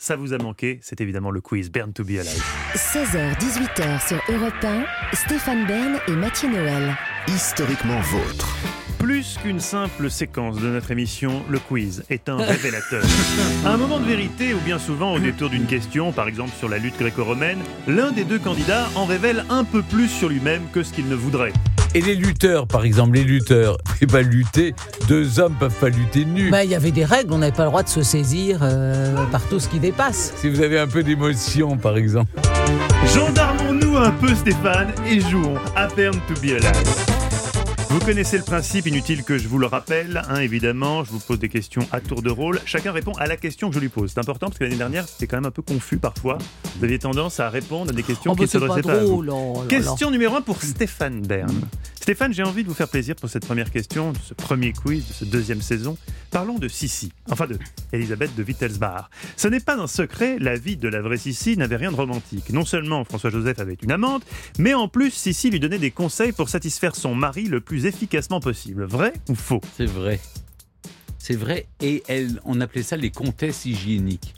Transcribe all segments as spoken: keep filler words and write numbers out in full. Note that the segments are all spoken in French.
ça vous a manqué, c'est évidemment le quiz Born to be Alive. seize heures dix-huit heures sur Europe un, Stéphane Bern et Mathieu Noël. Historiquement vôtre. Plus qu'une simple séquence de notre émission, le quiz est un révélateur. À un moment de vérité, ou bien souvent au détour d'une question, par exemple sur la lutte gréco-romaine, l'un des deux candidats en révèle un peu plus sur lui-même que ce qu'il ne voudrait. Et les lutteurs, par exemple, les lutteurs, et pas lutter, deux hommes peuvent pas lutter nus. Bah, il y avait des règles, on n'avait pas le droit de se saisir euh, par tout ce qui dépasse. Si vous avez un peu d'émotion, par exemple. Gendarmons-nous un peu Stéphane et jouons à Born to be Alive. Vous connaissez le principe, inutile que je vous le rappelle, hein, évidemment, je vous pose des questions à tour de rôle, chacun répond à la question que je lui pose. C'est important parce que l'année dernière, c'était quand même un peu confus parfois. Vous aviez tendance à répondre à des questions Oh, qui ne bah, c'est s'adressaient pas pas à vous. drôle, oh là là. Question numéro un pour Stéphane Bern. Stéphane, j'ai envie de vous faire plaisir pour cette première question, de ce premier quiz, de cette deuxième saison. Parlons de Sissi, enfin de Elisabeth de Wittelsbach. Ce n'est pas un secret, la vie de la vraie Sissi n'avait rien de romantique. Non seulement François-Joseph avait une amante, mais en plus Sissi lui donnait des conseils pour satisfaire son mari le plus efficacement possible. Vrai ou faux ? C'est vrai. C'est vrai, et elle, on appelait ça les comtesses hygiéniques.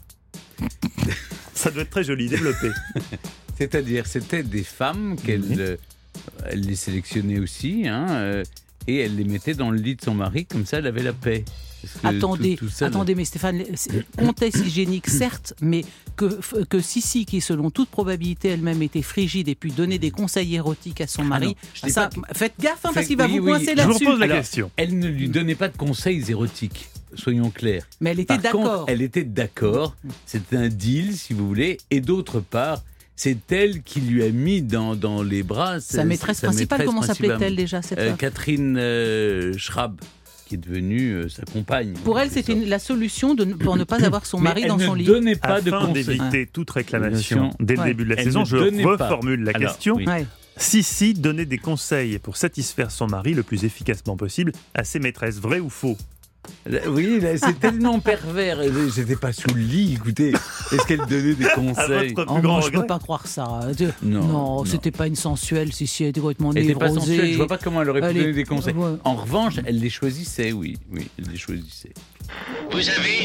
Ça doit être très joli, développé. C'est-à-dire, c'était des femmes qu'elle Mmh. euh, elle les sélectionnait aussi, hein, euh, et elle les mettait dans le lit de son mari, comme ça elle avait la paix. Parce que Attendez, tout- tout ça, attendez, mais Stéphane, c'est- comtesse hygiénique, certes, mais que, que Sissi, qui selon toute probabilité elle-même était frigide et puis donnait des conseils érotiques à son mari, non, je dis ça, pas faites gaffe, hein, Fait- parce qu'il va oui, vous oui, coincer je Je vous là-dessus. repose la Alors, question. Elle ne lui donnait pas de conseils érotiques, soyons clairs. Mais elle était Par contre, d'accord. elle était d'accord, c'était un deal, si vous voulez, et d'autre part, c'est elle qui lui a mis dans, dans les bras Sa maîtresse principale, comment s'appelait-elle déjà cette euh, femme Catherine euh, Schrabb, qui est devenue euh, sa compagne. Pour elle, c'était une- la solution de, ne- pour ne pas avoir son Mais mari elle dans ne son lit. donnait pas de Afin conseils. d'éviter toute réclamation Bien sûr. dès le Ouais. début de la Elle saison, ne je donnait pas. reformule la Alors, question. oui. Ouais. Sissi donnait des conseils pour satisfaire son mari le plus efficacement possible à ses maîtresses. Vrai ou faux ? Là, oui, là, c'est tellement pervers. J'étais pas sous le lit, écoutez. Est-ce qu'elle donnait des À conseils votre Oh, plus grand moi, je peux regret. pas croire ça. Non, Non, non. c'était pas une sensuelle, Sissi, elle était complètement Elle n'était pas névrosée. sensuelle, je vois pas comment elle aurait pu Elle est- donner des conseils. Ouais. En revanche, elle les choisissait, oui. Oui, elle les choisissait. Vous avez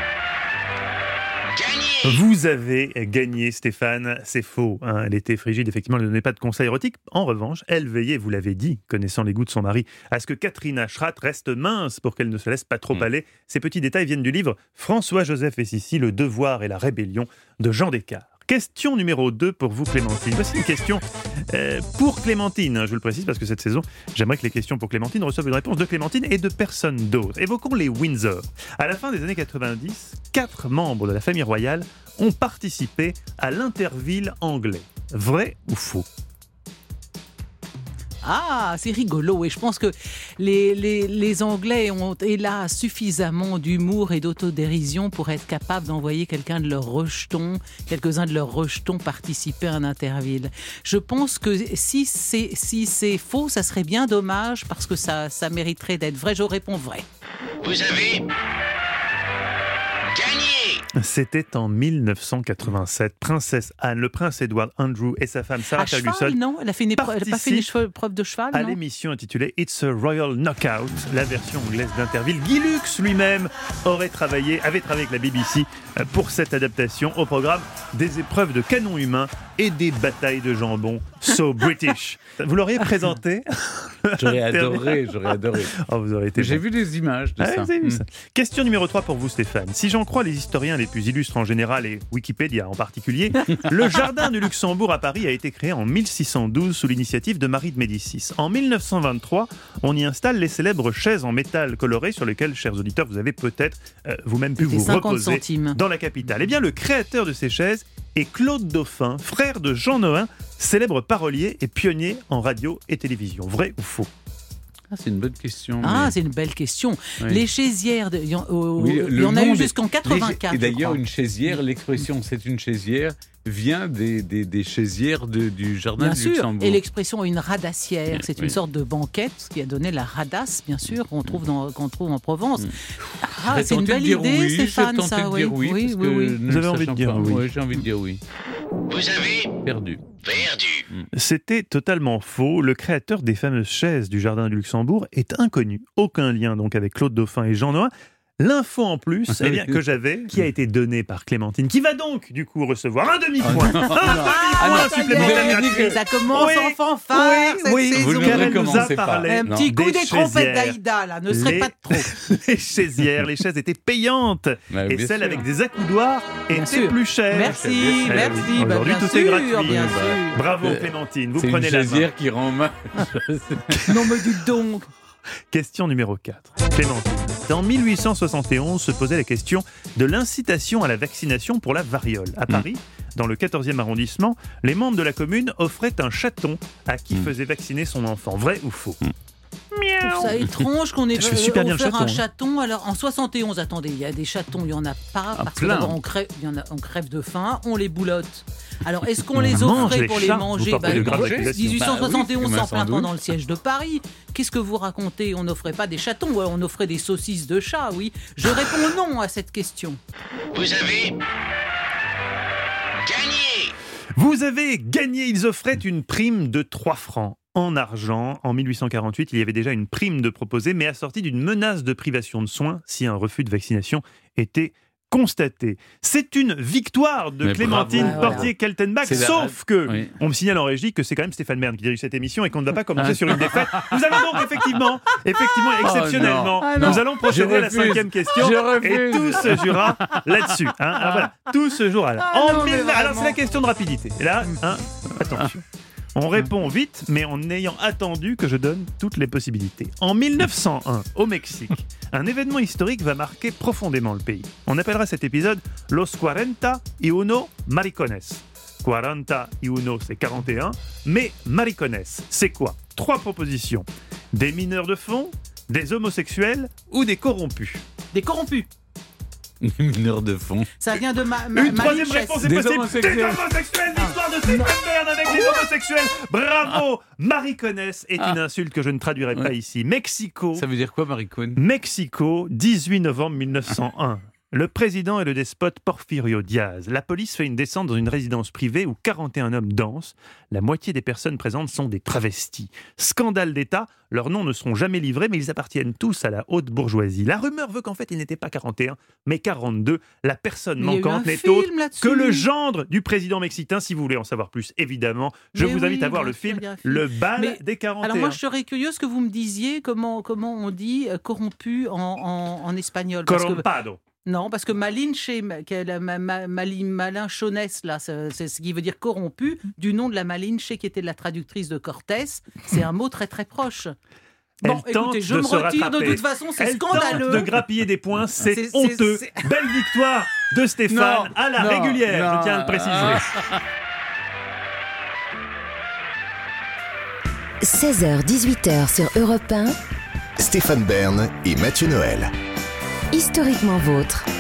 gagné. Vous avez gagné, Stéphane. C'est faux, hein. Elle était frigide, effectivement, elle ne donnait pas de conseils érotiques. En revanche, elle veillait, vous l'avez dit, connaissant les goûts de son mari, à ce que Catherine Schratt reste mince pour qu'elle ne se laisse pas trop Mm. aller. Ces petits détails viennent du livre François-Joseph et Sissi, le devoir et la rébellion de Jean Descartes. Question numéro deux pour vous, Clémentine. Voici une question euh, pour Clémentine, hein, je le précise parce que cette saison, j'aimerais que les questions pour Clémentine reçoivent une réponse de Clémentine et de personne d'autre. Évoquons les Windsor. À la fin des années quatre-vingt-dix, quatre membres de la famille royale ont participé à l'Interville anglais. Vrai ou faux ? Ah, c'est rigolo. Et je pense que les, les, les Anglais ont hélas suffisamment d'humour et d'autodérision pour être capables d'envoyer quelqu'un de leurs rejetons, quelques-uns de leurs rejetons participer à un Interville. Je pense que si c'est, si c'est faux, ça serait bien dommage parce que ça, ça mériterait d'être vrai. Je réponds vrai. Vous avez gagné. C'était en mille neuf cent quatre-vingt-sept. Princesse Anne, le prince Edward Andrew et sa femme Sarah À cheval, Ferguson non Elle a fait une épreuve- elle a pas fait une participe cheveux- épreuve de cheval, à non l'émission intitulée It's a Royal Knockout, la version anglaise d'Interville. Guy Lux lui-même aurait travaillé, avait travaillé avec la B B C pour cette adaptation au programme des épreuves de canon humain et des batailles de jambon. So British. Vous l'auriez présenté ? J'aurais adoré, j'aurais adoré. Oh, vous aurez été J'ai bon. vu des images de Ah, ça. vous avez vu Mm. ça. Question numéro trois pour vous, Stéphane. Si j'en crois les historiens les plus illustres en général et Wikipédia en particulier, le jardin du Luxembourg à Paris a été créé en mille six cent douze sous l'initiative de Marie de Médicis. En mille neuf cent vingt-trois, on y installe les célèbres chaises en métal coloré sur lesquelles, chers auditeurs, vous avez peut-être euh, vous-même pu C'était vous cinquante reposer centimes. dans la capitale. Eh bien, le créateur de ces chaises est Claude Dauphin, frère de Jean Nohain, célèbre parolier et pionnier en radio et télévision. Vrai ou faux ? Ah, c'est une bonne question. Ah, mais- c'est une belle question. Oui. Les chaisières, de- il y en, euh, Oui, il y le en a eu monde est- jusqu'en quatre-vingt-quatre. Et je d'ailleurs, crois. une chaisière, l'expression c'est une chaisière, vient des, des, des chaisières de- du jardin Bien du sûr, Luxembourg. et l'expression une radassière, c'est Oui. une sorte de banquette qui a donné la radasse, bien sûr, qu'on trouve, dans, qu'on trouve en Provence. Mm. Ah, J'ai c'est une tenté de belle dire idée, oui, j'ai Stéphane, tenté ça, de oui. dire oui, oui, parce oui, que oui. ne Vous le avez envie de sachant dire pas, oui. ouais, j'ai envie de dire oui. Vous avez Perdu. perdu. C'était totalement faux. Le créateur des fameuses chaises du Jardin du Luxembourg est inconnu. Aucun lien donc avec Claude Dauphin et Jean Nohain. L'info en plus eh bien, que j'avais, qui a été donnée par Clémentine, qui va donc du coup recevoir un demi-point. Oh, un Ah demi-point non, supplémentaire. vous avez dit Ça commence Oui, en fanfare oui, cette oui, saison. vous le car elle nous a recommencez pas. parlé Un petit des coup des trompettes chaisières. d'Aïda, là, ne serait Les- pas de trop. Les chaisières, les chaises étaient payantes. Ouais, et bien celles sûr. avec des accoudoirs Bien étaient sûr. plus chères. Merci, Eh oui. merci. bah, Aujourd'hui, bien tout est sûr, gratuit. bien Bah, sûr. Bravo Euh, Clémentine, vous C'est une prenez la main. chaisière qui rend mal. Non, mais dis donc. Question numéro quatre. Clémentine. En mille huit cent soixante et onze se posait la question de l'incitation à la vaccination pour la variole. À Paris, dans le quatorzième arrondissement, les membres de la commune offraient un chaton à qui Mm. faisait vacciner son enfant. Vrai ou faux? Je trouve ça étrange qu'on ait Je fais super bien le offert chaton, un hein. chaton. Alors, en soixante et onze, attendez, il y a des chatons, il n'y en a pas. Ah, parce que plein. d'abord, on crève, il y en a, on crève de faim, on les boulotte. Alors, est-ce qu'on les On mange offrait les pour chats, les vous manger portez de graves non, accusations. dix-huit cent soixante et onze, Bah oui, en sans plein doute. pendant le siège de Paris. Qu'est-ce que vous racontez? On n'offrait pas des chatons, ouais, on offrait des saucisses de chat, oui. Je réponds non à cette question. Vous avez gagné. Vous avez gagné. Ils offraient une prime de trois francs en argent. En mille huit cent quarante-huit, il y avait déjà une prime de proposée, mais assortie d'une menace de privation de soins si un refus de vaccination était constaté. C'est une victoire de Mais Clémentine bravo. Portier-Kaltenbach, C'est la- sauf que Oui. on me signale en régie que c'est quand même Stéphane Bern qui dirige cette émission et qu'on ne va pas commencer sur une défaite. Nous allons donc effectivement, effectivement, exceptionnellement, Ah non. nous allons procéder Je à la refuse. cinquième question Je et refuse. tout se jouera là-dessus. hein. Ah, voilà, tout se jouera là. Ah En non, mais mille- Alors vraiment. c'est la question de rapidité. Et là, hein, attention. On répond vite, mais en ayant attendu que je donne toutes les possibilités. En mille neuf cent un, au Mexique, un événement historique va marquer profondément le pays. On appellera cet épisode Los cuarenta y uno maricones. quaranta y uno, c'est quarante et un, mais maricones, c'est quoi? Trois propositions. Des mineurs de fond, des homosexuels ou des corrompus? Des corrompus. Mineur de fond. Ça vient de ma, ma, Une troisième Malinchès. réponse est Des possible. homosexuels. Des homosexuels, victoire de Stéphane Bern avec les homosexuels. Bravo. Maricones est une insulte que je ne traduirai pas Ouais. ici. Mexico. Ça veut dire quoi, Maricone? Mexico, dix-huit novembre mille neuf cent un. Le président est le despote Porfirio Diaz. La police fait une descente dans une résidence privée où quarante et un hommes dansent. La moitié des personnes présentes sont des travestis. Scandale d'État, leurs noms ne seront jamais livrés, mais ils appartiennent tous à la haute bourgeoisie. La rumeur veut qu'en fait, ils n'étaient pas quarante et un, mais quarante-deux. La personne Mais il y a eu manquante un n'est film autre là-dessus. que le gendre du président mexicain. Si vous voulez en savoir plus, évidemment, je Mais vous oui, invite à voir bien le sûr, film il y a un film. Le bal Mais- des quarante et un. Alors moi, je serais curieuse que vous me disiez comment, comment on dit euh, corrompu en, en, en espagnol. Parce que, Corrompado. non, parce que malinche, qui est la ma, ma, mali- malinchonesse, là, c'est c'est ce qui veut dire corrompu, du nom de la Malinche qui était la traductrice de Cortés. C'est un mot très très proche. Bon, Elle tente écoutez, je de me se retire de rattraper. toute façon, c'est Elle scandaleux. tente de grappiller des points, c'est C'est- c'est- honteux. c'est- Belle victoire de Stéphane Non, à la non, régulière, non. je tiens à le préciser. seize heures dix-huit heures sur Europe un, Stéphane Bern et Mathieu Noël. historiquement vôtre.